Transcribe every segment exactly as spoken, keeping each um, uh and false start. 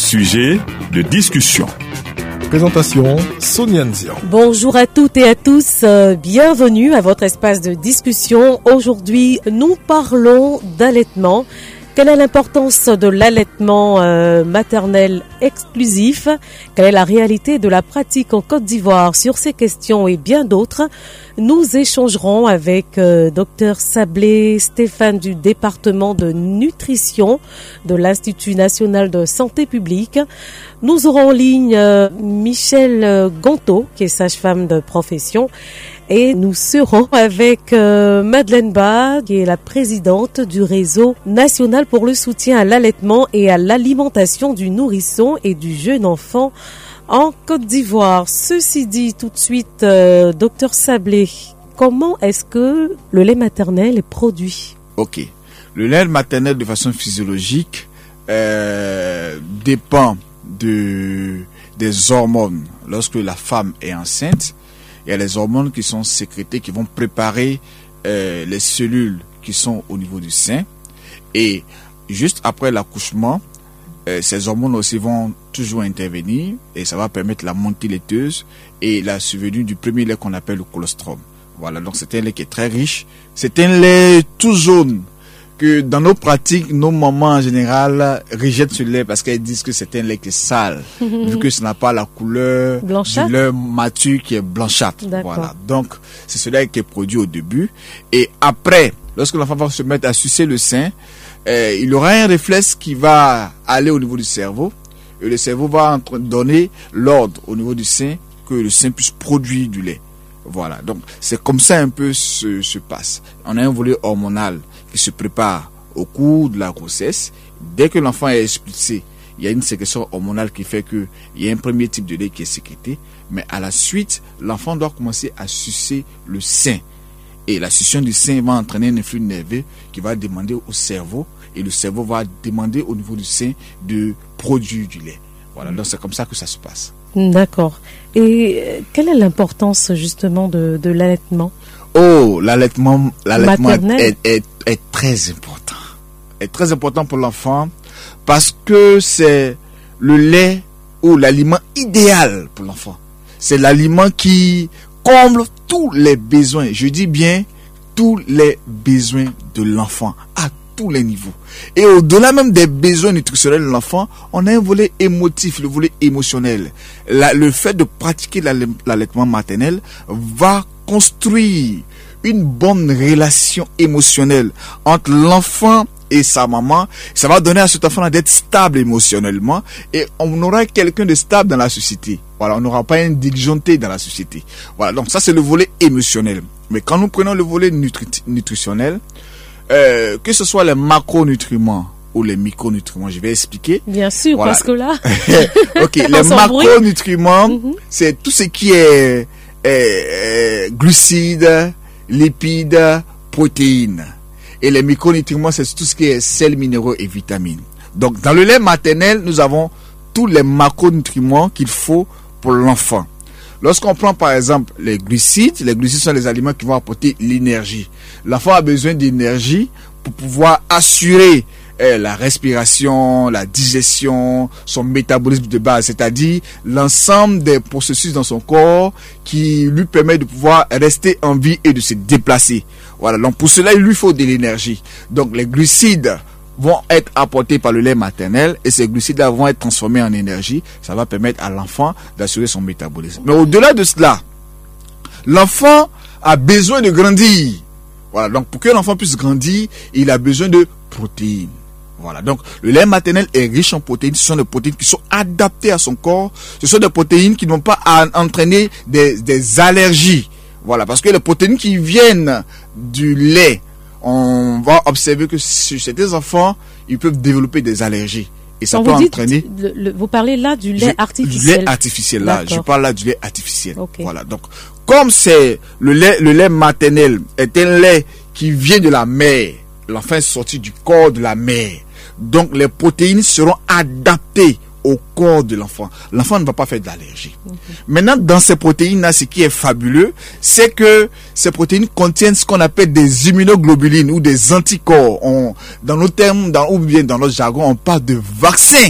Sujet de discussion. Présentation Sonia Nzian. Bonjour à toutes et à tous, euh, bienvenue à votre espace de discussion. Aujourd'hui, nous parlons d'allaitement. Quelle est l'importance de l'allaitement euh, maternel exclusif? Quelle est la réalité de la pratique en Côte d'Ivoire? Sur ces questions et bien d'autres, nous échangerons avec euh, Dr Sablé Stéphane du département de nutrition de l'Institut national de santé publique. Nous aurons en ligne euh, Michel Gonto, qui est sage-femme de profession. Et nous serons avec euh, Madeleine Ba, qui est la présidente du réseau national pour le soutien à l'allaitement et à l'alimentation du nourrisson et du jeune enfant en Côte d'Ivoire. Ceci dit, tout de suite, euh, docteur Sablé, comment est-ce que le lait maternel est produit? Ok. Le lait maternel de façon physiologique euh, dépend de, des hormones. Lorsque la femme est enceinte, il y a les hormones qui sont sécrétées, qui vont préparer euh, les cellules qui sont au niveau du sein. Et juste après l'accouchement, euh, ces hormones aussi vont toujours intervenir et ça va permettre la montée laiteuse et la survenue du premier lait qu'on appelle le colostrum. Voilà, donc c'est un lait qui est très riche. C'est un lait tout jaune que dans nos pratiques, nos mamans en général rejettent ce lait parce qu'elles disent que c'est un lait qui est sale, vu que ça n'a pas la couleur du lait mature qui est blanchâtre. Voilà. Donc, c'est ce lait qui est produit au début. Et après, lorsque l'enfant va se mettre à sucer le sein, euh, il aura un réflexe qui va aller au niveau du cerveau. Et le cerveau va donner l'ordre au niveau du sein que le sein puisse produire du lait. Voilà, donc c'est comme ça un peu se, se passe. On a un volet hormonal qui se prépare au cours de la grossesse. Dès que l'enfant est expulsé, il y a une sécrétion hormonale qui fait que il y a un premier type de lait qui est sécrété. Mais à la suite, l'enfant doit commencer à sucer le sein. Et la succion du sein va entraîner un influx nerveux qui va demander au cerveau. Et le cerveau va demander au niveau du sein de produire du lait. Voilà, donc c'est comme ça que ça se passe. D'accord. Et quelle est l'importance justement de, de l'allaitement? Oh, l'allaitement, l'allaitement est, est, est très important. Est très important pour l'enfant parce que c'est le lait ou l'aliment idéal pour l'enfant. C'est l'aliment qui comble tous les besoins. Je dis bien tous les besoins de l'enfant à tous les niveaux. Et au-delà même des besoins nutritionnels de l'enfant, on a un volet émotif, le volet émotionnel. La, le fait de pratiquer l'allaitement maternel va construire une bonne relation émotionnelle entre l'enfant et sa maman. Ça va donner à cet enfant d'être stable émotionnellement et on aura quelqu'un de stable dans la société. Voilà, on n'aura pas un disjoncté dans la société. Voilà, donc ça c'est le volet émotionnel. Mais quand nous prenons le volet nutri- nutritionnel, Euh, que ce soit les macronutriments ou les micronutriments, je vais expliquer. Bien sûr, voilà. Parce que là... ok, les macronutriments, mm-hmm. c'est tout ce qui est, est, est glucides, lipides, protéines. Et les micronutriments, c'est tout ce qui est sels, minéraux et vitamines. Donc, dans le lait maternel, nous avons tous les macronutriments qu'il faut pour l'enfant. Lorsqu'on prend par exemple les glucides, les glucides sont les aliments qui vont apporter l'énergie. L'enfant a besoin d'énergie pour pouvoir assurer eh, la respiration, la digestion, son métabolisme de base, c'est-à-dire l'ensemble des processus dans son corps qui lui permet de pouvoir rester en vie et de se déplacer. Voilà, donc pour cela il lui faut de l'énergie. Donc les glucides vont être apportés par le lait maternel et ces glucides-là vont être transformés en énergie. Ça va permettre à l'enfant d'assurer son métabolisme. Mais au-delà de cela, l'enfant a besoin de grandir. Voilà, donc pour que l'enfant puisse grandir, il a besoin de protéines. Voilà, donc le lait maternel est riche en protéines. Ce sont des protéines qui sont adaptées à son corps. Ce sont des protéines qui n'ont pas à entraîner des, des allergies. Voilà, parce que les protéines qui viennent du lait, on va observer que chez certains enfants, ils peuvent développer des allergies. Et ça Quand peut vous entraîner... Dites, le, le, vous parlez là du lait je, artificiel. Du lait artificiel, là. D'accord. Je parle là du lait artificiel. Okay. Voilà. Donc, comme c'est le lait, le lait maternel est un lait qui vient de la mère, l'enfant est sorti du corps de la mère. Donc, les protéines seront adaptées au corps de l'enfant. L'enfant ne va pas faire d'allergie. Okay. Maintenant, dans ces protéines-là, ce qui est fabuleux, c'est que ces protéines contiennent ce qu'on appelle des immunoglobulines ou des anticorps. On, dans nos termes, dans, ou bien dans notre jargon, on parle de vaccins.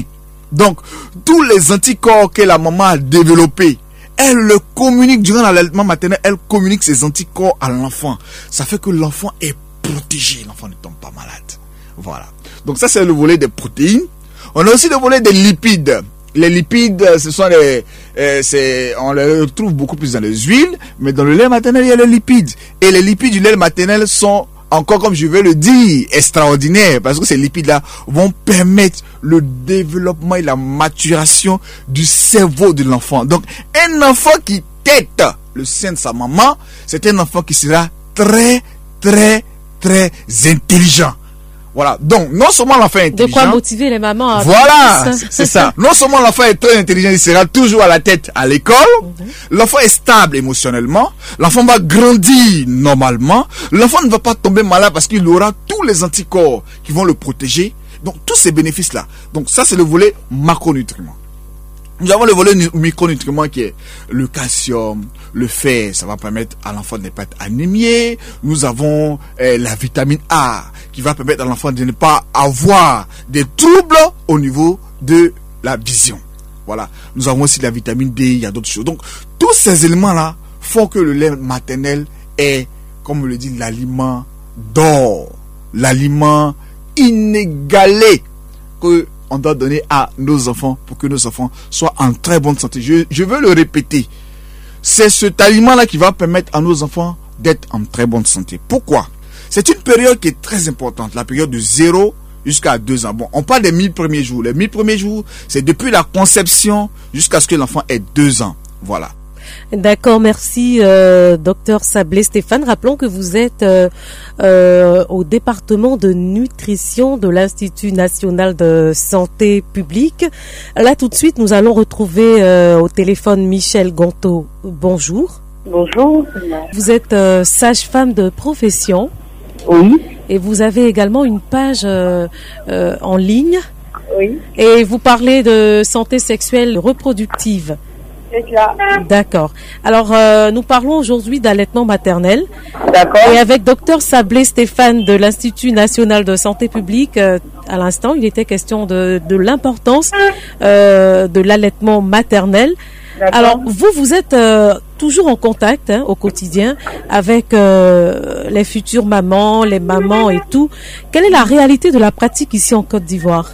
Donc, tous les anticorps que la maman a développés, elle le communique durant l'allaitement maternel, elle communique ses anticorps à l'enfant. Ça fait que l'enfant est protégé, l'enfant ne tombe pas malade. Voilà. Donc ça, c'est le volet des protéines. On a aussi le volet des lipides. Les lipides, ce sont les, euh, c'est, on les retrouve beaucoup plus dans les huiles, mais dans le lait maternel, il y a les lipides. Et les lipides du lait maternel sont encore, comme je vais le dire, extraordinaires, parce que ces lipides-là vont permettre le développement et la maturation du cerveau de l'enfant. Donc, un enfant qui tète le sein de sa maman, c'est un enfant qui sera très, très, très intelligent. Voilà. Donc, non seulement l'enfant est intelligent. De quoi motiver les mamans à... Voilà, c'est ça. Non seulement l'enfant est très intelligent, il sera toujours à la tête à l'école. Mm-hmm. L'enfant est stable émotionnellement. L'enfant va grandir normalement. L'enfant ne va pas tomber malade parce qu'il aura tous les anticorps qui vont le protéger. Donc, tous ces bénéfices-là. Donc, ça, c'est le volet macronutriments. Nous avons le volet micronutriments qui est le calcium, le fer, ça va permettre à l'enfant de ne pas être anémié. Nous avons euh, la vitamine A qui va permettre à l'enfant de ne pas avoir des troubles au niveau de la vision. Voilà. Nous avons aussi la vitamine D, il y a d'autres choses. Donc, tous ces éléments-là font que le lait maternel est, comme on le dit, l'aliment d'or, l'aliment inégalé que on doit donner à nos enfants pour que nos enfants soient en très bonne santé. Je, je veux le répéter. C'est cet aliment-là qui va permettre à nos enfants d'être en très bonne santé. Pourquoi? C'est une période qui est très importante, la période de zéro jusqu'à deux ans. Bon, on parle des mille premiers jours. Les mille premiers jours, c'est depuis la conception jusqu'à ce que l'enfant ait deux ans. Voilà. D'accord, merci euh, docteur Sablé Stéphane. Rappelons que vous êtes euh, euh, au département de nutrition de l'Institut national de santé publique. Là, tout de suite, nous allons retrouver euh, au téléphone Michel Gonto. Bonjour. Bonjour. Vous êtes euh, sage-femme de profession. Oui. Et vous avez également une page euh, euh, en ligne. Oui. Et vous parlez de santé sexuelle reproductive. C'est ça. D'accord. Alors, euh, nous parlons aujourd'hui d'allaitement maternel. D'accord. Et avec docteur Sablé Stéphane de l'Institut national de santé publique, euh, à l'instant, il était question de, de l'importance euh, de l'allaitement maternel. D'accord. Alors, vous, vous êtes euh, toujours en contact hein, au quotidien avec euh, les futures mamans, les mamans et tout. Quelle est la réalité de la pratique ici en Côte d'Ivoire?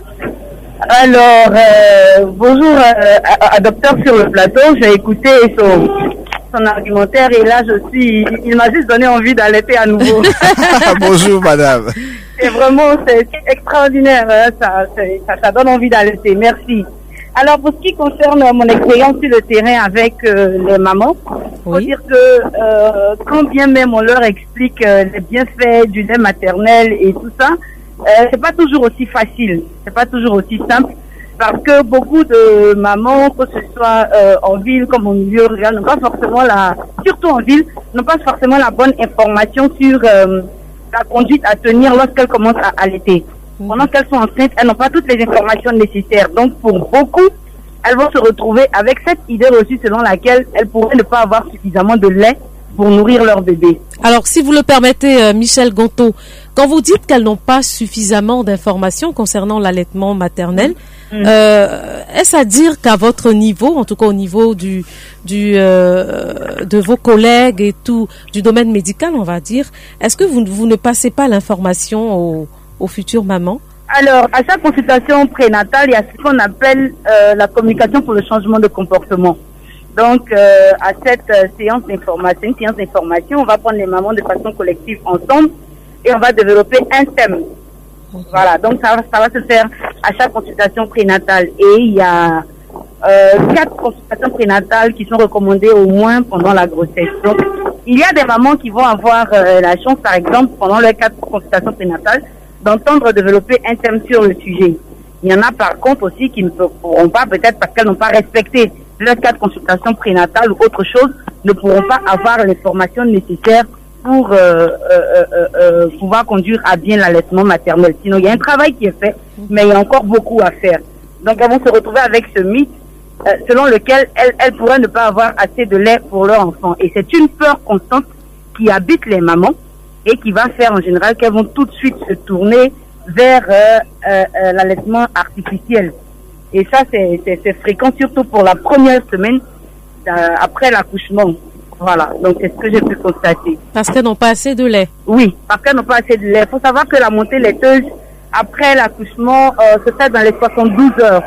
Alors, euh, bonjour euh, à, à docteur sur le plateau. J'ai écouté son, son argumentaire et là, je suis, il m'a juste donné envie d'allaiter à nouveau. Bonjour, madame. C'est vraiment, c'est extraordinaire. Hein, ça, ça, ça donne envie d'allaiter. Merci. Alors, pour ce qui concerne mon expérience sur le terrain avec euh, les mamans, il faut oui. dire que euh, quand bien même on leur explique euh, les bienfaits du lait maternel et tout ça, Euh, c'est pas toujours aussi facile, c'est pas toujours aussi simple, parce que beaucoup de mamans, que ce soit euh, en ville comme au milieu rural, n'ont pas forcément la, surtout en ville, n'ont pas forcément la bonne information sur euh, la conduite à tenir lorsqu'elles commencent à allaiter. Mmh. Pendant qu'elles sont enceintes, elles n'ont pas toutes les informations nécessaires. Donc pour beaucoup, elles vont se retrouver avec cette idée reçue selon laquelle elles pourraient ne pas avoir suffisamment de lait pour nourrir leur bébé. Alors, si vous le permettez, euh, Michel Gonto, quand vous dites qu'elles n'ont pas suffisamment d'informations concernant l'allaitement maternel, mmh. euh, est-ce à dire qu'à votre niveau, en tout cas au niveau du, du euh, de vos collègues et tout, du domaine médical, on va dire, est-ce que vous, vous ne passez pas l'information aux, aux futures mamans? Alors, à chaque consultation prénatale, il y a ce qu'on appelle euh, la communication pour le changement de comportement. Donc, euh, à cette euh, séance d'information, une séance d'information, on va prendre les mamans de façon collective ensemble et on va développer un thème. Voilà, donc ça, ça va se faire à chaque consultation prénatale. Et il y a euh, quatre consultations prénatales qui sont recommandées au moins pendant la grossesse. Donc, il y a des mamans qui vont avoir euh, la chance, par exemple, pendant les quatre consultations prénatales, d'entendre développer un thème sur le sujet. Il y en a par contre aussi qui ne pourront pas, peut-être parce qu'elles n'ont pas respecté leurs quatre consultations prénatales ou autre chose, ne pourront pas avoir l'information nécessaire pour euh, euh, euh, euh, pouvoir conduire à bien l'allaitement maternel. Sinon, il y a un travail qui est fait, mais il y a encore beaucoup à faire. Donc, elles vont se retrouver avec ce mythe euh, selon lequel elles, elles pourraient ne pas avoir assez de lait pour leur enfant. Et c'est une peur constante qui habite les mamans et qui va faire en général qu'elles vont tout de suite se tourner vers euh, euh, euh, l'allaitement artificiel. Et ça, c'est, c'est, c'est fréquent, surtout pour la première semaine euh, après l'accouchement. Voilà, donc c'est ce que j'ai pu constater. Parce qu'elles n'ont pas assez de lait. Oui, parce qu'elles n'ont pas assez de lait. Il faut savoir que la montée laiteuse, après l'accouchement, euh, se fait dans les soixante-douze heures.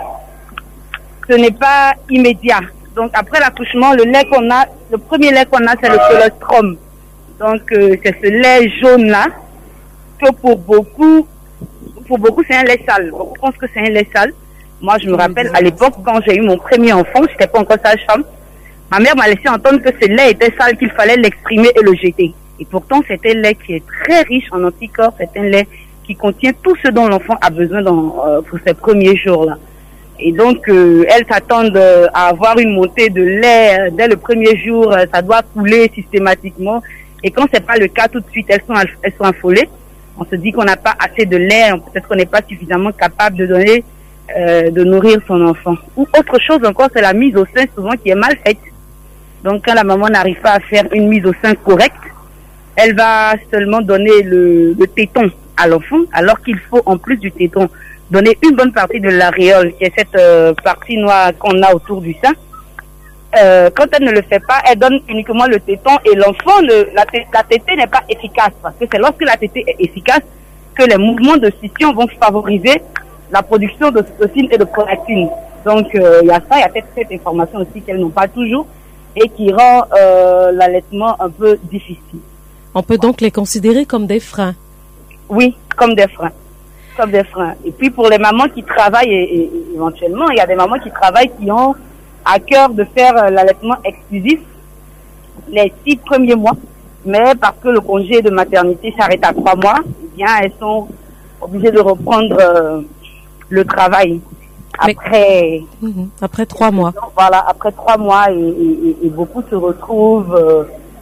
Ce n'est pas immédiat. Donc après l'accouchement, le lait qu'on a, le premier lait qu'on a, c'est le colostrum. Donc euh, c'est ce lait jaune-là, que pour beaucoup, pour beaucoup c'est un lait sale. Beaucoup pensent que c'est un lait sale. Moi, je me rappelle, à l'époque, quand j'ai eu mon premier enfant, je n'étais pas encore sage-femme, ma mère m'a laissé entendre que ce lait était sale, qu'il fallait l'exprimer et le jeter. Et pourtant, c'est un lait qui est très riche en anticorps, c'est un lait qui contient tout ce dont l'enfant a besoin dans, euh, pour ces premiers jours-là. Et donc, euh, elles s'attendent euh, à avoir une montée de lait euh, dès le premier jour, euh, ça doit couler systématiquement. Et quand c'est pas le cas, tout de suite, elles sont, elles sont affolées. On se dit qu'on n'a pas assez de lait, peut-être qu'on n'est pas suffisamment capable de donner, euh, de nourrir son enfant. Ou autre chose encore, c'est la mise au sein souvent qui est mal faite. Donc, quand la maman n'arrive pas à faire une mise au sein correcte, elle va seulement donner le, le téton à l'enfant, alors qu'il faut, en plus du téton, donner une bonne partie de l'aréole, qui est cette euh, partie noire qu'on a autour du sein. Euh, quand elle ne le fait pas, elle donne uniquement le téton et l'enfant, le, la, la tétée n'est pas efficace, parce que c'est lorsque la tétée est efficace que les mouvements de succion vont favoriser la production d'ocytocine et de prolactine. Donc, il euh, y a ça, il y a peut-être cette information aussi qu'elles n'ont pas toujours et qui rend euh, l'allaitement un peu difficile. On peut donc les considérer comme des freins. Oui, comme des freins. Comme des freins. Et puis pour les mamans qui travaillent, et, et, éventuellement, il y a des mamans qui travaillent qui ont à cœur de faire euh, l'allaitement exclusif les six premiers mois, mais parce que le congé de maternité s'arrête à trois mois, eh bien elles sont obligées de reprendre euh, le travail après mais, mmh, après trois mois. Donc, voilà, après trois mois, et, et, et beaucoup se retrouvent euh,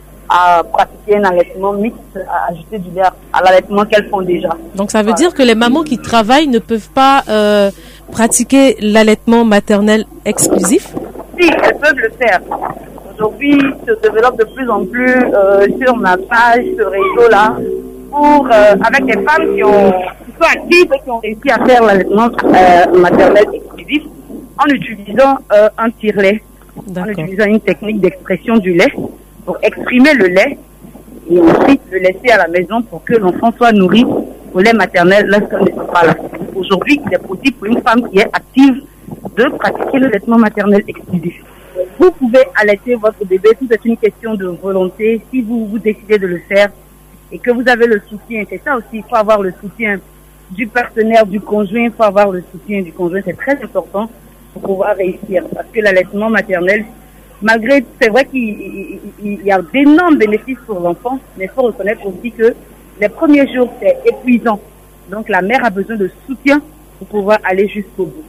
à pratiquer un allaitement mixte, à ajouter du lait à l'allaitement qu'elles font déjà. Donc ça veut voilà. dire que les mamans qui travaillent ne peuvent pas euh, pratiquer l'allaitement maternel exclusif? Si, elles peuvent le faire. Aujourd'hui, se développe de plus en plus euh, sur ma page, ce réseau-là, pour euh, avec des femmes qui, ont, qui sont actives et qui ont réussi à faire l'allaitement euh, maternel exclusif en utilisant euh, un tire-lait, en utilisant une technique d'expression du lait pour exprimer le lait et ensuite le laisser à la maison pour que l'enfant soit nourri au lait maternel lorsqu'elle n'est pas là. Aujourd'hui, il est possible pour une femme qui est active de pratiquer le l'allaitement maternel exclusif. Vous pouvez allaiter votre bébé, tout est une question de volonté. Si vous, vous décidez de le faire et que vous avez le soutien, c'est ça aussi, il faut avoir le soutien du partenaire, du conjoint, il faut avoir le soutien du conjoint, c'est très important pour pouvoir réussir. Parce que l'allaitement maternel, malgré, c'est vrai qu'il y a d'énormes bénéfices pour l'enfant, mais il faut reconnaître aussi que les premiers jours, c'est épuisant. Donc la mère a besoin de soutien pour pouvoir aller jusqu'au bout.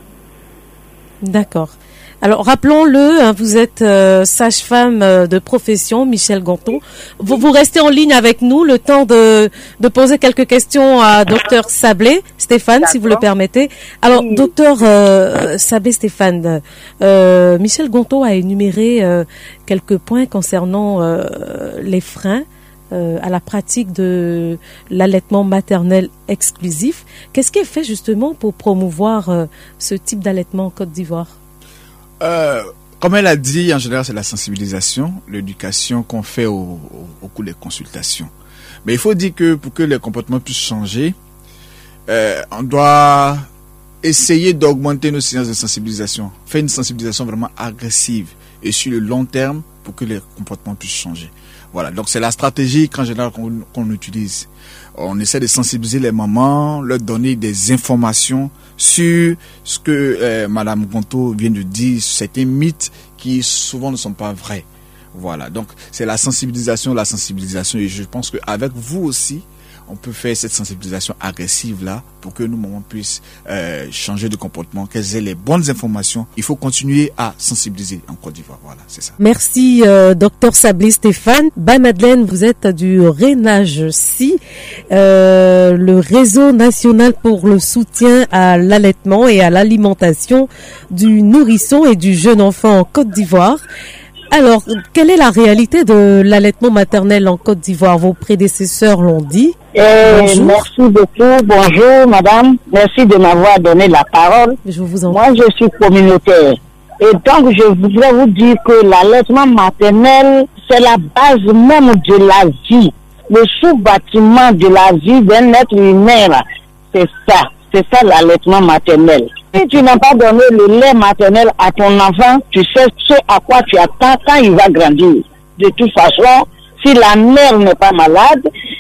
D'accord. Alors rappelons-le, hein, vous êtes euh, sage-femme euh, de profession, Michel Gonto. Vous vous restez en ligne avec nous le temps de de poser quelques questions à docteur Sablé Stéphane, D'accord. si vous le permettez. Alors oui. docteur euh, Sablé Stéphane, euh, Michel Gonto a énuméré euh, quelques points concernant euh, les freins euh, à la pratique de l'allaitement maternel exclusif. Qu'est-ce qui est fait justement pour promouvoir euh, ce type d'allaitement en Côte d'Ivoire? Euh, comme elle a dit, en général, c'est la sensibilisation, l'éducation qu'on fait au, au, au cours des consultations. Mais il faut dire que pour que les comportements puissent changer, euh, on doit essayer d'augmenter nos séances de sensibilisation, faire une sensibilisation vraiment agressive et sur le long terme pour que les comportements puissent changer. Voilà, donc c'est la stratégie qu'en général qu'on, qu'on utilise. On essaie de sensibiliser les mamans, leur donner des informations sur ce que euh, Madame Gonto vient de dire, certains mythes qui souvent ne sont pas vrais. Voilà, donc c'est la sensibilisation, la sensibilisation, et je pense qu'avec vous aussi, on peut faire cette sensibilisation agressive-là pour que nos mamans puissent euh, changer de comportement, qu'elles aient les bonnes informations. Il faut continuer à sensibiliser en Côte d'Ivoire. Voilà, c'est ça. Merci, euh, docteur Sablé Stéphane. Bah Madeleine, vous êtes du RENAGE-C, euh, le réseau national pour le soutien à l'allaitement et à l'alimentation du nourrisson et du jeune enfant en Côte d'Ivoire. Alors, quelle est la réalité de l'allaitement maternel en Côte d'Ivoire? Vos prédécesseurs l'ont dit. Euh, merci beaucoup. Bonjour, madame. Merci de m'avoir donné la parole. Je vous en Moi, je suis communautaire. Et donc, je voudrais vous dire que l'allaitement maternel, c'est la base même de la vie. Le sous-bâtiment de la vie d'un être humain, là, c'est ça. C'est ça l'allaitement maternel. Si tu n'as pas donné le lait maternel à ton enfant, tu sais ce à quoi tu attends quand il va grandir. De toute façon, si la mère n'est pas malade,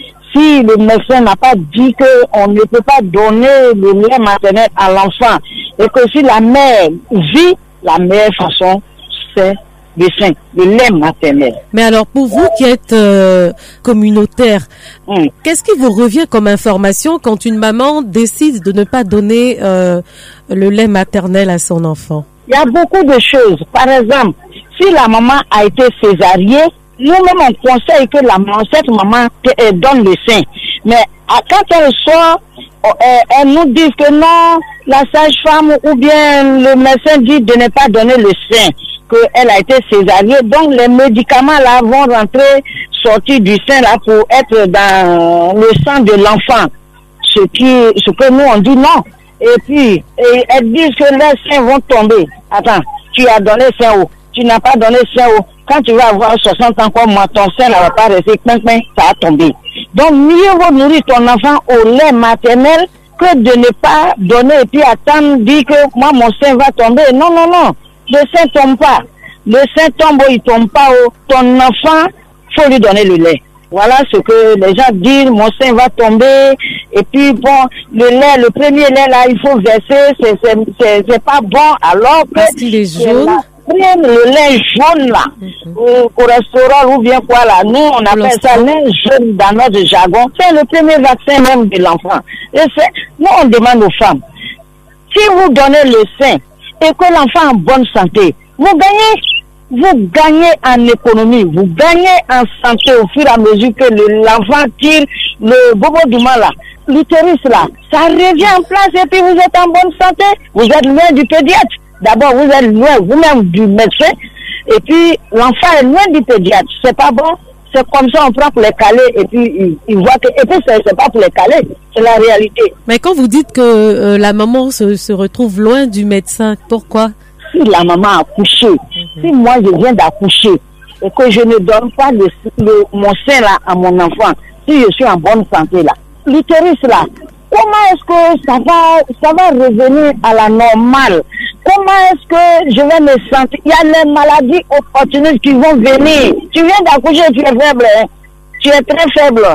si le médecin n'a pas dit qu'on ne peut pas donner le lait maternel à l'enfant, et que si la mère vit, la meilleure façon, c'est le sein, le lait maternel. Mais alors, pour vous qui êtes euh, communautaire, hum. qu'est-ce qui vous revient comme information quand une maman décide de ne pas donner euh, le lait maternel à son enfant? Il y a beaucoup de choses. Par exemple, si la maman a été césariée, nous-mêmes on conseille que la maman, cette maman euh, donne le sein. Mais à, quand elle sort, euh, elle nous dit que non, la sage-femme ou bien le médecin dit de ne pas donner le sein, qu'elle a été césariée. Donc les médicaments là vont rentrer, sortir du sein là pour être dans le sang de l'enfant. Ce qui, ce que nous on dit non. Et puis, et elles disent que les seins vont tomber. Attends, tu as donné sein haut, tu n'as pas donné sein haut. Quand tu vas avoir soixante ans comme moi, ton sein ne va pas rester plein, plein, ça a tombé. Donc, mieux vaut nourrir ton enfant au lait maternel que de ne pas donner et puis attendre, dire que moi, mon sein va tomber. Non, non, non. Le sein ne tombe pas. Le sein tombe, il ne tombe pas. Oh. Ton enfant, il faut lui donner le lait. Voilà ce que les gens disent, mon sein va tomber. Et puis, bon, le lait, le premier lait, là, il faut verser. C'est, c'est, c'est, c'est pas bon. Alors que... Parce qu'il est jaune. Prendre le lait jaune, là, mm-hmm. au, au restaurant ou bien quoi, là. Nous, on appelle L'Ostro. ça lait jaune dans notre jargon. C'est le premier vaccin même de l'enfant. Et c'est, nous, on demande aux femmes, si vous donnez le sein et que l'enfant est en bonne santé, vous gagnez. Vous gagnez en économie, vous gagnez en santé au fur et à mesure que le, l'enfant tire le bobo du mal là, l'utérus là, ça revient en place et puis vous êtes en bonne santé, vous êtes loin du pédiatre. D'abord vous êtes loin vous-même du médecin et puis l'enfant est loin du pédiatre. C'est pas bon, c'est comme ça on prend pour les caler et puis il, il voit que, et puis c'est, c'est pas pour les caler, c'est la réalité. Mais quand vous dites que euh, la maman se, se retrouve loin du médecin, pourquoi? Si la maman a accouché, mm-hmm. si moi je viens d'accoucher et que je ne donne pas le, le, mon sein là à mon enfant, si je suis en bonne santé là, l'utérus là, comment est-ce que ça va, ça va revenir à la normale? Comment est-ce que je vais me sentir? Il y a les maladies opportunistes qui vont venir. Tu viens d'accoucher, tu es faible, hein? Tu es très faible.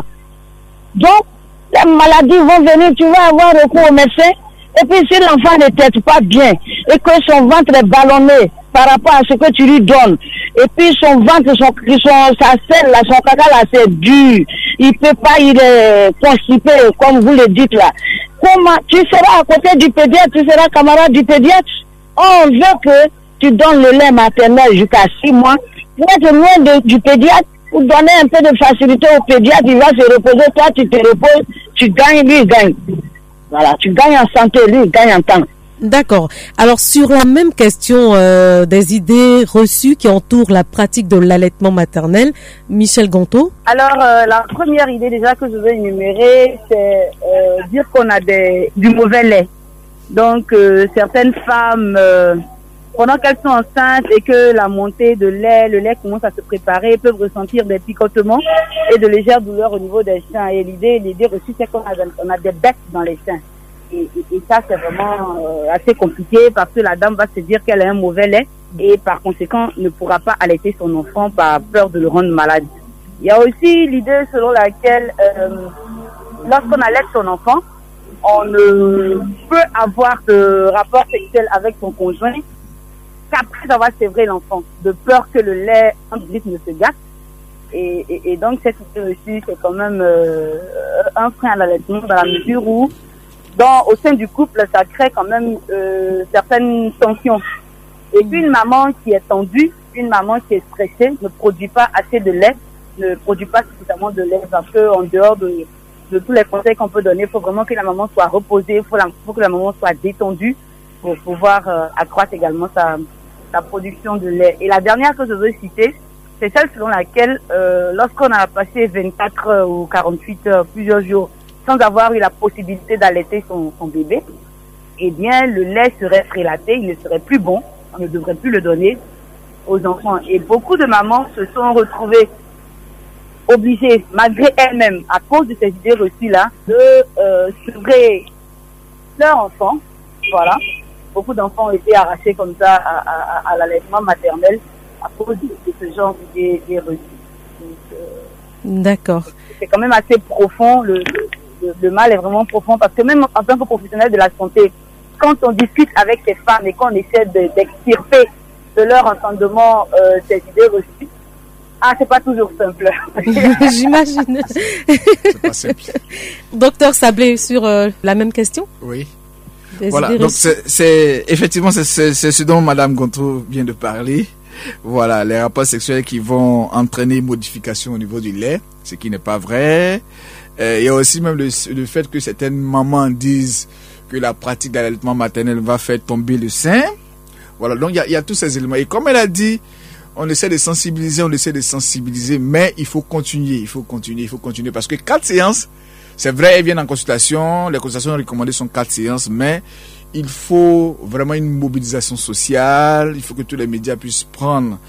Donc, les maladies vont venir, tu vas avoir recours au médecin. Et puis si l'enfant ne traite pas bien et que son ventre est ballonné par rapport à ce que tu lui donnes, et puis son ventre, son, son, sa selle, là, son caca là, c'est dur, il ne peut pas, il est constipé, comme vous le dites là. Comment, tu seras à côté du pédiatre, tu seras camarade du pédiatre. On veut que tu donnes le lait maternel jusqu'à six mois, pour être loin de, du pédiatre, pour donner un peu de facilité au pédiatre, il va se reposer, toi tu te reposes, tu gagnes, lui il gagne. Voilà, tu gagnes en santé, lui, il gagne en temps. D'accord. Alors, sur la même question euh, des idées reçues qui entourent la pratique de l'allaitement maternel, Michel Gonto. Alors, euh, la première idée déjà que je veux énumérer, c'est euh, dire qu'on a des, du mauvais lait. Donc, euh, certaines femmes, euh, pendant qu'elles sont enceintes et que la montée de lait, le lait commence à se préparer, peuvent ressentir des picotements et de légères douleurs au niveau des seins. Et l'idée, l'idée reçue, c'est qu'on a, on a des bêtes dans les seins. Et, et, et ça, c'est vraiment euh, assez compliqué parce que la dame va se dire qu'elle a un mauvais lait et par conséquent ne pourra pas allaiter son enfant par peur de le rendre malade. Il y a aussi l'idée selon laquelle euh, lorsqu'on allaite son enfant, on ne peut avoir de rapport sexuel avec son conjoint qu'après avoir sévré l'enfant, de peur que le lait ensuite ne se gâte. Et, et, et donc cette idée aussi, c'est quand même euh, un frein à l'allaitement dans la mesure où dans, au sein du couple, ça crée quand même euh, certaines tensions. Et puis une maman qui est tendue, une maman qui est stressée, ne produit pas assez de lait, ne produit pas suffisamment de lait parce que en dehors de, de tous les conseils qu'on peut donner, il faut vraiment que la maman soit reposée, il faut, la, faut que la maman soit détendue pour pouvoir euh, accroître également sa, la production de lait. Et la dernière que je veux citer, c'est celle selon laquelle euh, lorsqu'on a passé vingt-quatre heures ou quarante-huit heures, plusieurs jours, sans avoir eu la possibilité d'allaiter son, son bébé, eh bien le lait serait frélaté, il ne serait plus bon, on ne devrait plus le donner aux enfants. Et beaucoup de mamans se sont retrouvées obligées, malgré elles-mêmes, à cause de ces idées reçues-là, de euh, sevrer leur enfant. Voilà. Beaucoup d'enfants ont été arrachés comme ça à, à, à l'allaitement maternel à cause de, de ce genre d'idées reçues. Donc, euh, D'accord. C'est quand même assez profond, le, le, le mal est vraiment profond, parce que même en tant que professionnel de la santé, quand on discute avec ces femmes et qu'on essaie de, d'extirper de leur entendement euh, ces idées reçues, ah, c'est pas toujours simple. J'imagine. C'est pas simple. Docteur Sablé, sur euh, la même question? Oui. Des Voilà, donc c'est, c'est effectivement c'est, c'est, c'est ce dont Madame Gontrou vient de parler. Voilà, les rapports sexuels qui vont entraîner une modification au niveau du lait, ce qui n'est pas vrai. Euh, il y a aussi même le, le fait que certaines mamans disent que la pratique d'allaitement maternel va faire tomber le sein. Voilà, donc il y a, il y a tous ces éléments. Et comme elle a dit, on essaie de sensibiliser, on essaie de sensibiliser, mais il faut continuer, il faut continuer, il faut continuer. Parce que quatre séances, c'est vrai, elles viennent en consultation, les consultations recommandées sont quatre séances, mais il faut vraiment une mobilisation sociale, il faut que tous les médias puissent prendre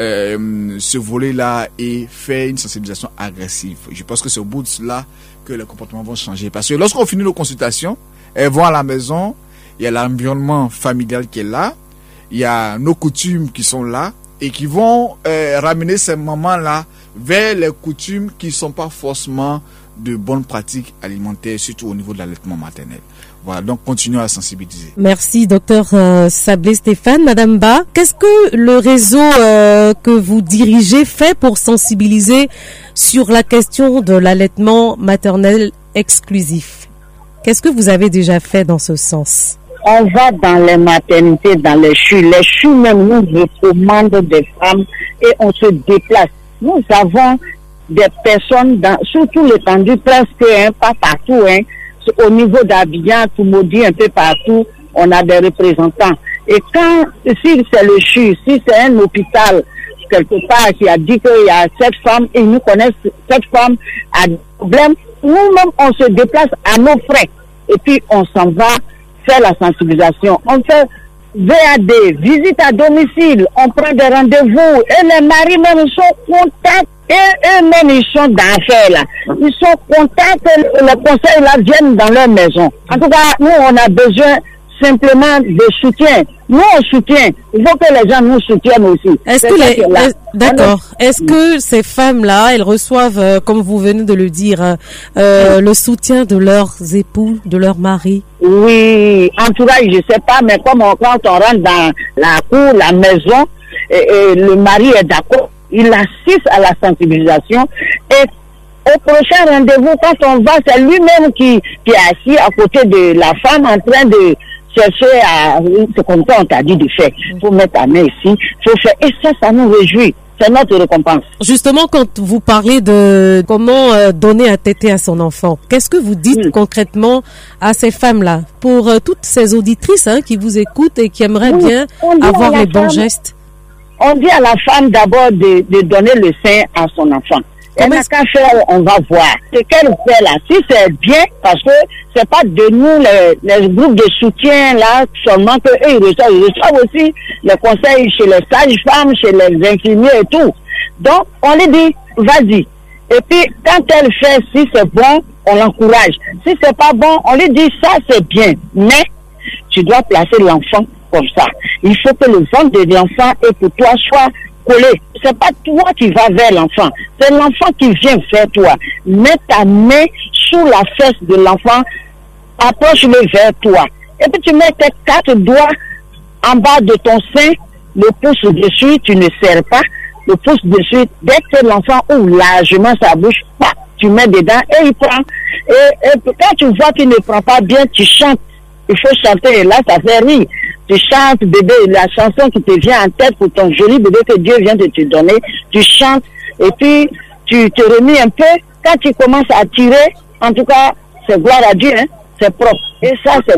euh, ce volet-là et faire une sensibilisation agressive. Je pense que c'est au bout de cela que les comportements vont changer. Parce que lorsqu'on finit nos consultations, elles vont à la maison, il y a l'environnement familial qui est là, il y a nos coutumes qui sont là, et qui vont euh, ramener ces mamans-là vers les coutumes qui ne sont pas forcément de bonnes pratiques alimentaires, surtout au niveau de l'allaitement maternel. Voilà, donc continuons à sensibiliser. Merci, docteur euh, Sablé Stéphane. Madame Ba, qu'est-ce que le réseau euh, que vous dirigez fait pour sensibiliser sur la question de l'allaitement maternel exclusif? Qu'est-ce que vous avez déjà fait dans ce sens? On va dans les maternités, dans les C H U. Les C H U même nous recommandent des femmes et on se déplace. Nous avons des personnes, dans, sur tout l'étendue, presque, hein, pas partout, hein, au niveau d'Abidjan, tout maudit, un peu partout, on a des représentants. Et quand, si c'est le C H U, si c'est un hôpital, quelque part, qui a dit qu'il y a cette femme, et nous connaissent cette femme a des problèmes, nous-mêmes, on se déplace à nos frais. Et puis, on s'en va faire la sensibilisation. On fait V A D, visite à domicile, on prend des rendez-vous, et les maris même sont contents, et eux-mêmes ils sont d'affaires là. Ils sont contents que le conseil là vienne dans leur maison. En tout cas, nous on a besoin simplement de soutien. Nous on soutient. Il faut que les gens nous soutiennent aussi. Est-ce que les, est, d'accord. Est-ce que ces femmes-là, elles reçoivent, euh, comme vous venez de le dire, euh, le soutien de leurs époux, de leurs maris? Oui, en tout cas, je sais pas, mais comme on, quand on rentre dans la cour, la maison, et, et le mari est d'accord, il assiste à la sensibilisation et au prochain rendez-vous, quand on va, c'est lui-même qui, qui est assis à côté de la femme en train de chercher à, c'est comme ça on t'a dit de faire. Il faut mettre la main ici, il faut faire, et ça, ça nous réjouit. C'est notre récompense. Justement, quand vous parlez de comment euh, donner à téter à son enfant, qu'est-ce que vous dites mmh. concrètement à ces femmes-là, pour euh, toutes ces auditrices hein, qui vous écoutent et qui aimeraient oui, bien avoir les bons gestes? On dit à la femme d'abord de, de donner le sein à son enfant. Elle n'a qu'à faire, on va voir. Ce qu'elle fait là, si c'est bien, parce que c'est pas de nous, les, les groupes de soutien là, seulement que eux, ils reçoivent, ils reçoivent aussi les conseils chez les sages-femmes, chez les infirmiers et tout. Donc, on lui dit, vas-y. Et puis, quand elle fait, si c'est bon, on l'encourage. Si c'est pas bon, on lui dit, ça c'est bien. Mais, tu dois placer l'enfant comme ça. Il faut que le ventre de l'enfant et pour toi soit collé. C'est pas toi qui vas vers l'enfant, c'est l'enfant qui vient vers toi. Mets ta main sous la fesse de l'enfant, approche-le vers toi. Et puis tu mets tes quatre doigts en bas de ton sein, le pouce dessus, tu ne serres pas, le pouce dessus, dès que l'enfant ouvre largement sa bouche, bah, tu mets dedans et il prend. Et, et quand tu vois qu'il ne prend pas bien, tu chantes. Il faut chanter, et là ça fait rire. Tu chantes, bébé, la chanson qui te vient en tête pour ton joli bébé que Dieu vient de te donner. Tu chantes et puis tu te remis un peu. Quand tu commences à tirer, en tout cas, c'est gloire à Dieu, hein, c'est propre. Et ça, c'est bon.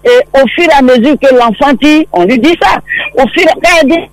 Et au fur et à mesure que l'enfant dit, on lui dit ça. Au fur et à mesure,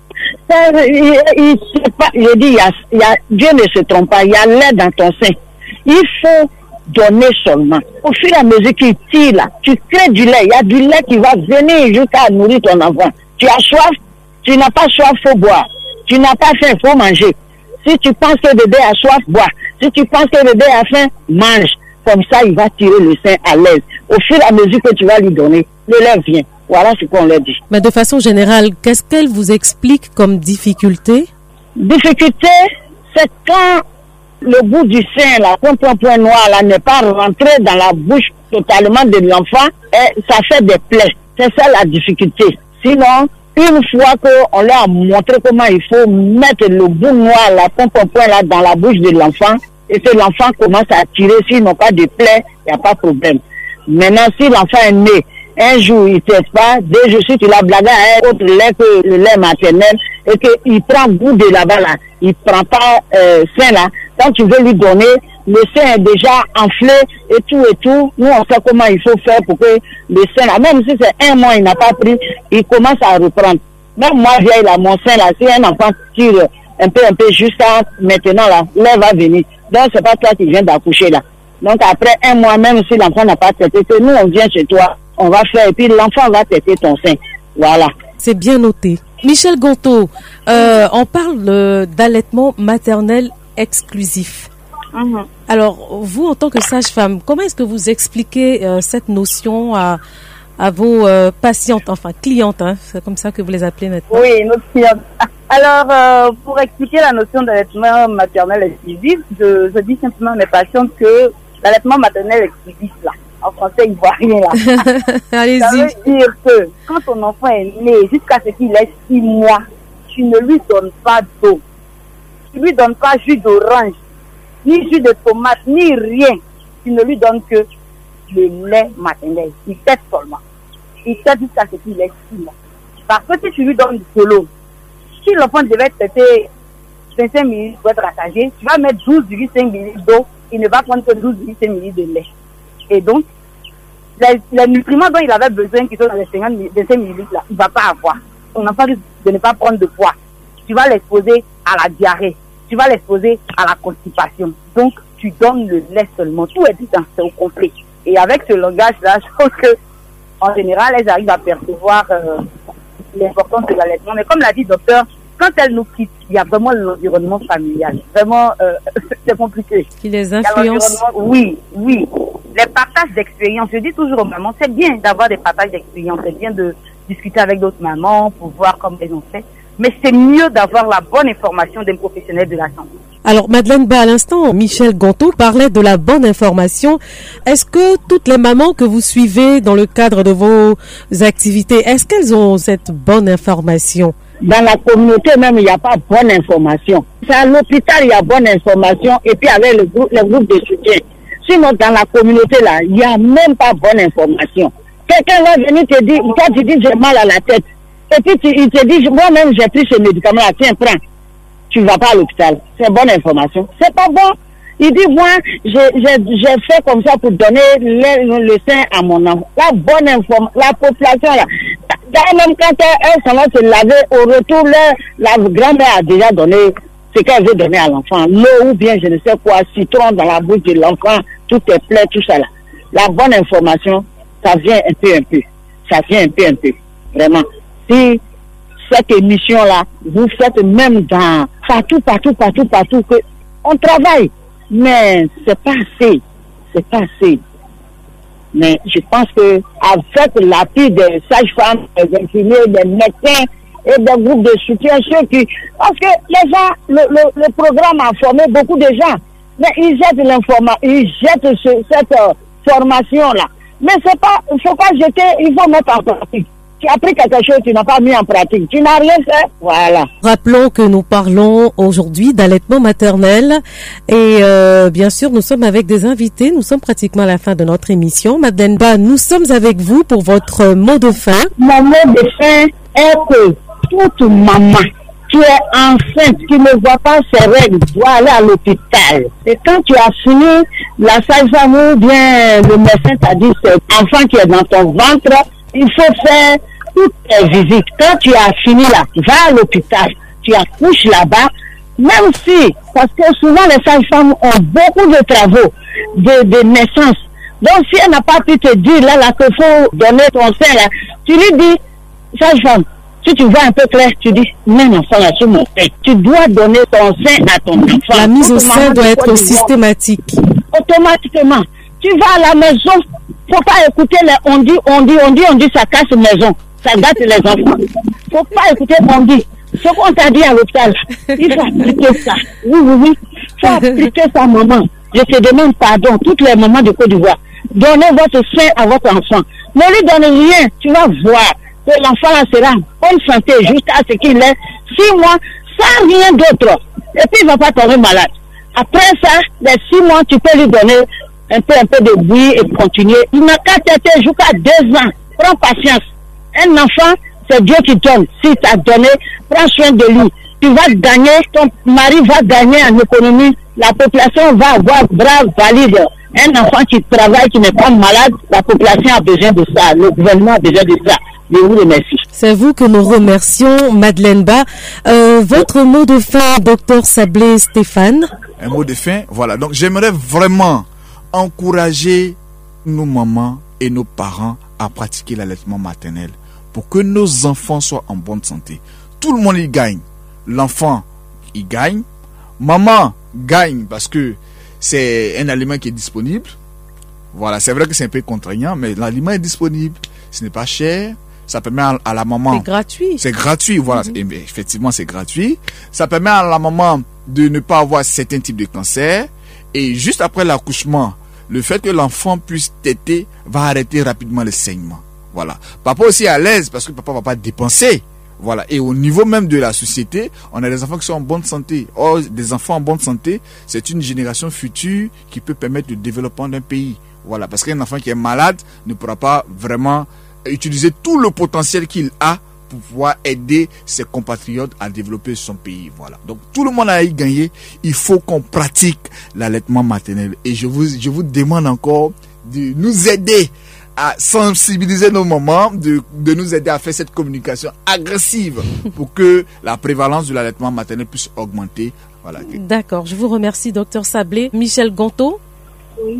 il, il, il, pas, je dis, il y a, il y a, Dieu ne se trompe pas, il y a lait dans ton sein. Il faut donner seulement. Au fur et à mesure qu'il tire là, tu crées du lait. Il y a du lait qui va venir jusqu'à nourrir ton enfant. Tu as soif, tu n'as pas soif, faut boire. Tu n'as pas faim, faut manger. Si tu penses que le bébé a soif, bois. Si tu penses que le bébé a faim, mange. Comme ça, il va tirer le sein à l'aise. Au fur et à mesure que tu vas lui donner, le lait vient. Voilà ce qu'on leur dit. Mais de façon générale, qu'est-ce qu'elle vous explique comme difficulté? Difficulté, c'est quand le bout du sein, là, point, point, point noir, là, n'est pas rentré dans la bouche totalement de l'enfant, et ça fait des plaies. C'est ça la difficulté. Sinon, une fois qu'on leur a montré comment il faut mettre le bout noir, là, point, point, point, là, dans la bouche de l'enfant, et que l'enfant commence à tirer, s'ils n'ont pas de plaies, il n'y a pas de problème. Maintenant, si l'enfant est né, un jour il ne teste pas, deux jours si tu l'as blagué à un autre lait que le lait maternel, et qu'il prend goût de là-bas, là, il ne prend pas euh, sein là, quand tu veux lui donner, le sein est déjà enflé et tout et tout. Nous, on sait comment il faut faire pour que le sein là, même si c'est un mois, il n'a pas pris, il commence à reprendre. Même moi, vieille là, mon sein là, si un enfant tire un peu, un peu jusqu'à maintenant là, l'air va venir. Donc, c'est pas toi qui viens d'accoucher là. Donc, après un mois, même si l'enfant n'a pas traité, que nous, on vient chez toi, on va faire, et puis l'enfant va traiter ton sein. Voilà. C'est bien noté. Michel Gonto, euh, on parle euh, d'allaitement maternel exclusif. Mm-hmm. Alors, vous, en tant que sage-femme, comment est-ce que vous expliquez euh, cette notion à, à vos euh, patientes, enfin clientes, hein, c'est comme ça que vous les appelez maintenant? Oui, nos clientes. Alors, euh, pour expliquer la notion d'allaitement maternel exclusif, je, je dis simplement à mes patientes que l'allaitement maternel exclusif, là, en français ivoirien, là, allez-y. Ça veut dire que quand ton enfant est né, jusqu'à ce qu'il ait six mois, tu ne lui donnes pas d'eau. Tu ne lui donnes pas jus d'orange, ni jus de tomate, ni rien. Tu ne lui donnes que le lait maternel. Il tète seulement. Il tète jusqu'à ce qu'il ait six mois. Parce que si tu lui donnes de l'eau, si l'enfant devait traiter vingt-cinq minutes pour être rattagé, tu vas mettre douze virgule cinq millilitres d'eau, il ne va prendre que douze virgule cinq millilitres de lait. Et donc, les, les nutriments dont il avait besoin, qui sont dans les cinquante, vingt-cinq millilitres là, il ne va pas avoir. Ton enfant risque de ne pas prendre de poids. Tu vas l'exposer à la diarrhée. Tu vas l'exposer à la constipation. Donc, tu donnes le lait seulement. Tout est dit dans c'est au complet. Et avec ce langage-là, je pense que, en général, elles arrivent à percevoir euh, l'importance de l'allaitement. Mais comme l'a dit le docteur, quand elles nous quittent, il y a vraiment l'environnement familial. Vraiment, euh, c'est compliqué. Qui les influence. Oui, oui. Les partages d'expérience. Je dis toujours aux mamans, c'est bien d'avoir des partages d'expérience. C'est bien de discuter avec d'autres mamans pour voir comment elles ont fait. Mais c'est mieux d'avoir la bonne information d'un professionnel de la santé. Alors, Madeleine Ba, à l'instant, Michel Gonto parlait de la bonne information. Est-ce que toutes les mamans que vous suivez dans le cadre de vos activités, est-ce qu'elles ont cette bonne information? Dans la communauté même, il n'y a pas bonne information. C'est à l'hôpital, il y a bonne information, et puis avec le groupe, le groupe de soutien. Sinon, dans la communauté, là, il n'y a même pas bonne information. Quelqu'un va venir te dire, toi tu dis j'ai mal à la tête, et puis tu, il te dit, moi-même j'ai pris ce médicament-là, tiens, prends. Tu ne vas pas à l'hôpital. C'est bonne information. C'est pas bon. Il dit, moi, j'ai fait comme ça pour donner le, le sein à mon enfant. La bonne information, la population, là, même quand elle s'en va se laver, au retour, là, la grand-mère a déjà donné ce qu'elle veut donner à l'enfant. L'eau ou bien je ne sais quoi, citron dans la bouche de l'enfant, tout est plein, tout ça là. La bonne information, ça vient un peu, un peu. Ça vient un peu, un peu. Vraiment. Si cette émission-là, vous faites même dans partout, partout, partout, partout, que on travaille. Mais c'est pas assez. C'est pas assez. Mais je pense que avec l'appui des sages-femmes, des infirmiers, des médecins et des groupes de soutien, ceux qui... Parce que les gens, le, le, le programme a formé beaucoup de gens. Mais ils jettent l'information, ils jettent ce, cette euh, formation-là. Mais c'est pas, il faut pas jeter, il faut mettre en pratique. Tu as pris quelque chose, tu n'as pas mis en pratique. Tu n'as rien fait. Voilà. Rappelons que nous parlons aujourd'hui d'allaitement maternel. Et euh, bien sûr, nous sommes avec des invités. Nous sommes pratiquement à la fin de notre émission. Madeleine Ba, nous sommes avec vous pour votre mot de fin. Mon mot de fin est que toute maman qui est enceinte, qui ne voit pas ses règles, doit aller à l'hôpital. Et quand tu as fini, la sage-femme ou bien le médecin t'a dit, c'est l'enfant qui est dans ton ventre, il faut faire toutes tes visites. Quand tu as fini là, va à l'hôpital, tu accouches là-bas, même si, parce que souvent les sages-femmes ont beaucoup de travaux de, de naissance. Donc si elle n'a pas pu te dire là, là qu'il faut donner ton sein là, tu lui dis, sage-femme, si tu vois un peu clair, tu dis, même enfant là sur mon sein, tu dois donner ton sein à ton enfant. La mise au sein doit être systématique. Automatiquement. Tu vas à la maison, faut pas écouter les on dit, on dit, on dit, on dit, ça casse maison, ça gâte les enfants. Faut pas écouter on dit. Ce qu'on t'a dit à l'hôpital, il faut appliquer ça. Oui, oui, oui. Il faut appliquer ça, maman. Je te demande pardon, toutes les mamans de Côte d'Ivoire. Donnez votre sein à votre enfant. Ne lui donne rien, tu vas voir que l'enfant là sera en bonne santé jusqu'à ce qu'il ait six mois sans rien d'autre. Et puis il ne va pas tomber malade. Après ça, les six mois, tu peux lui donner un peu, un peu de bruit et continuer. Il n'a qu'à têter jusqu'à deux ans. Prends patience. Un enfant, c'est Dieu qui donne. Si tu as donné, prends soin de lui. Tu vas gagner, ton mari va gagner en économie. La population va avoir bras valide. Un enfant qui travaille, qui n'est pas malade, la population a besoin de ça. Le gouvernement a besoin de ça. Je vous remercie. C'est vous que nous remercions, Madeleine Ba. Euh, votre mot de fin, docteur Sablé Stéphane. Un mot de fin, voilà. Donc j'aimerais vraiment encourager nos mamans et nos parents à pratiquer l'allaitement maternel pour que nos enfants soient en bonne santé. Tout le monde y gagne. L'enfant, il gagne. Maman gagne parce que c'est un aliment qui est disponible. Voilà, c'est vrai que c'est un peu contraignant, mais l'aliment est disponible. Ce n'est pas cher. Ça permet à, à la maman... C'est gratuit. C'est gratuit, voilà. Mm-hmm. Et, effectivement, c'est gratuit. Ça permet à la maman de ne pas avoir certains types de cancers. Et juste après l'accouchement, le fait que l'enfant puisse téter va arrêter rapidement le saignement. Voilà. Papa aussi est à l'aise parce que papa va pas dépenser. Voilà. Et au niveau même de la société, on a des enfants qui sont en bonne santé. Or, des enfants en bonne santé, c'est une génération future qui peut permettre le développement d'un pays. Voilà. Parce qu'un enfant qui est malade ne pourra pas vraiment utiliser tout le potentiel qu'il a pour pouvoir aider ses compatriotes à développer son pays. Voilà. Donc, tout le monde a y gagné. Il faut qu'on pratique l'allaitement maternel. Et je vous, je vous demande encore de nous aider à sensibiliser nos mamans, de, de nous aider à faire cette communication agressive pour que la prévalence de l'allaitement maternel puisse augmenter. Voilà. D'accord. Je vous remercie, docteur Sablé. Michel Gonto. Oui.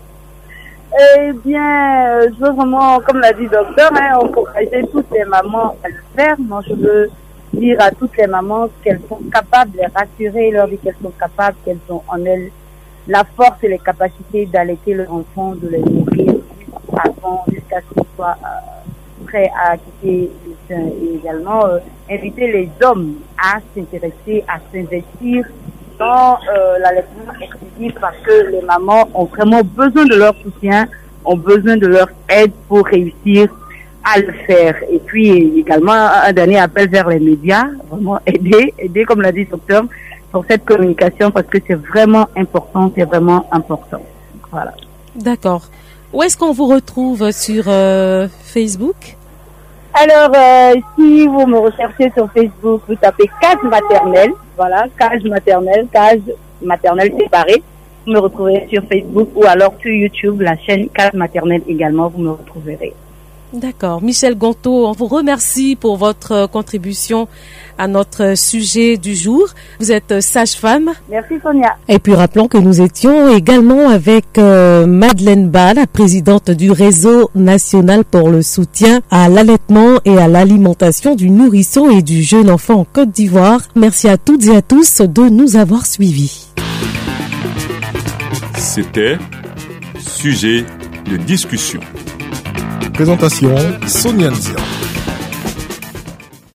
Eh bien, je veux vraiment, comme l'a dit le docteur, hein, encourager toutes les mamans à le faire. Moi, je veux dire à toutes les mamans qu'elles sont capables de les rassurer, leur dire qu'elles sont capables, qu'elles ont en elles la force et les capacités d'allaiter leur enfant, de les nourrir avant, jusqu'à ce qu'ils soient euh, prêts à quitter le sein. Et également, euh, inviter les hommes à s'intéresser, à s'investir dans euh, l'allaitement exclusif parce que les mamans ont vraiment besoin de leur soutien, ont besoin de leur aide pour réussir à le faire. Et puis également un dernier appel vers les médias, vraiment aider, aider comme l'a dit le docteur, pour cette communication parce que c'est vraiment important, c'est vraiment important. Voilà. D'accord. Où est-ce qu'on vous retrouve sur euh, Facebook? Alors, euh, si vous me recherchez sur Facebook, vous tapez Case Maternelle, voilà, Case Maternelle, Case Maternelle séparée. Vous me retrouverez sur Facebook ou alors sur YouTube, la chaîne Case Maternelle également, vous me retrouverez. D'accord. Michel Gonto, on vous remercie pour votre contribution à notre sujet du jour. Vous êtes sage-femme. Merci Sonia. Et puis rappelons que nous étions également avec euh, Madeleine Ba, la présidente du réseau national pour le soutien à l'allaitement et à l'alimentation du nourrisson et du jeune enfant en Côte d'Ivoire. Merci à toutes et à tous de nous avoir suivis. C'était Sujet de discussion. Présentation Sonia Nzia.